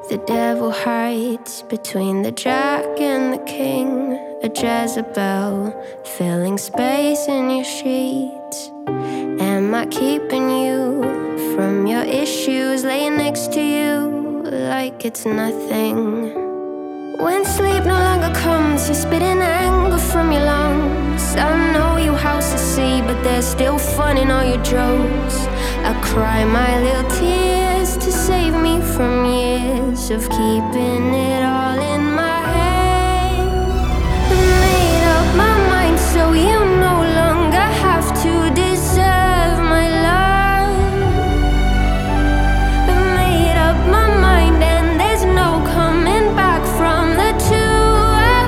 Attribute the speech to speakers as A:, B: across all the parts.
A: The devil hides between the jack and the king, a Jezebel filling space in your sheets. Am I keeping you from your issues, laying next to you like it's nothing? When sleep no longer comes, you're spitting anger from your lungs. I know you house the sea, but there's still fun in all your jokes. I cry my little tears to save me from years of keeping it all in my head. I made up my mind so you no longer have to deserve my love. I made up my mind and there's no coming back from the two of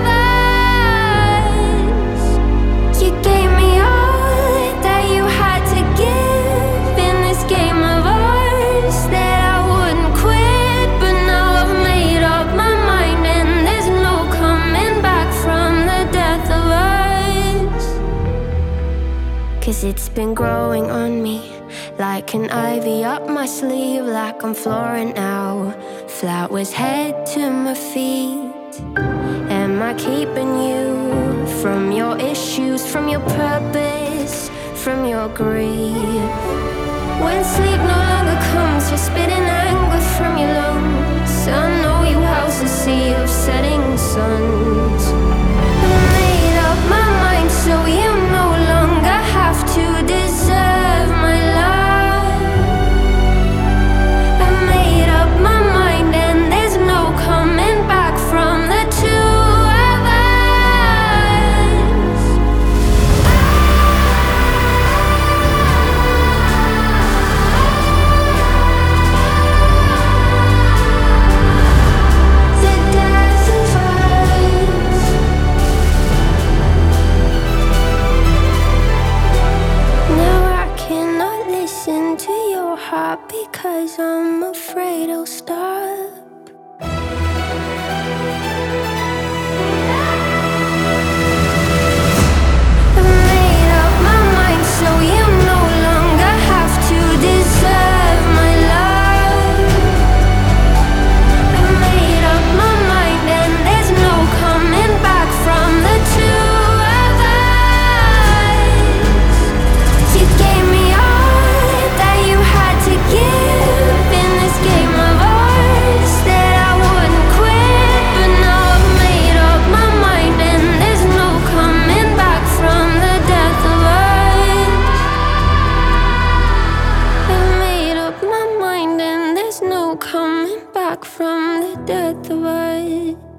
A: us. You gave me all that you had to give in this game of ours, that I wouldn't quit. But now I've made up my mind and there's no coming back from the death of us. 'Cause it's been growing on me like an ivy up my sleeve, like I'm flooring now, flowers head to my feet. Am I keeping you from your issues, from your purpose, from your grief? When sleep no longer comes, you're spitting anger from your lungs. I know you house a sea of setting suns. I made up my mind so you no longer have to deserve my love. I made up my mind and there's no coming back from the two of us. The death of us. Now I cannot listen to your heart because I'm afraid I'll stop. I made up my mind so you no longer have to deserve my love. I made up my mind and there's no coming back from the two of us. You gave me all that you had to give in this game of ours, that I wouldn't quit. But now I've made up my mind and there's no coming back from the death of us. I made up my mind and there's no coming back from the death of us.